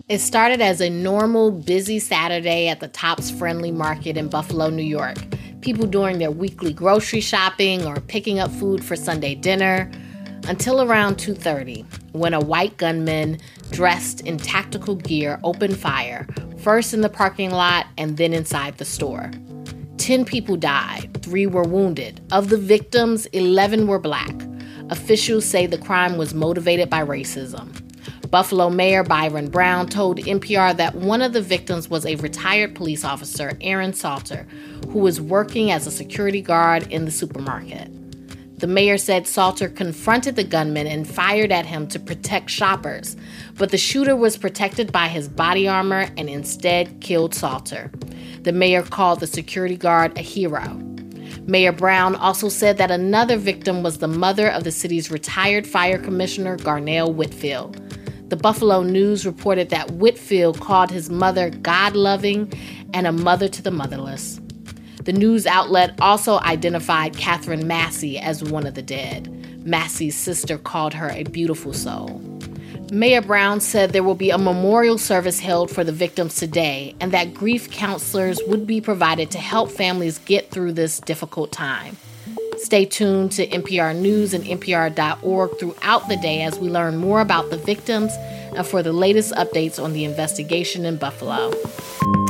It started as a normal, busy Saturday at the Tops Friendly Market in Buffalo, New York. People doing their weekly grocery shopping or picking up food for Sunday dinner, until around 2:30, when a white gunman dressed in tactical gear opened fire, first in the parking lot and then inside the store. 10 people died, 3 were wounded. Of the victims, 11 were Black. Officials say the crime was motivated by racism. Buffalo Mayor Byron Brown told NPR that one of the victims was a retired police officer, Aaron Salter, who was working as a security guard in the supermarket. The mayor said Salter confronted the gunman and fired at him to protect shoppers, but the shooter was protected by his body armor and instead killed Salter. The mayor called the security guard a hero. Mayor Brown also said that another victim was the mother of the city's retired fire commissioner, Garnell Whitfield. The Buffalo News reported that Whitfield called his mother God-loving and a mother to the motherless. The news outlet also identified Catherine Massey as one of the dead. Massey's sister called her a beautiful soul. Mayor Brown said there will be a memorial service held for the victims today and that grief counselors would be provided to help families get through this difficult time. Stay tuned to NPR News and NPR.org throughout the day as we learn more about the victims and for the latest updates on the investigation in Buffalo.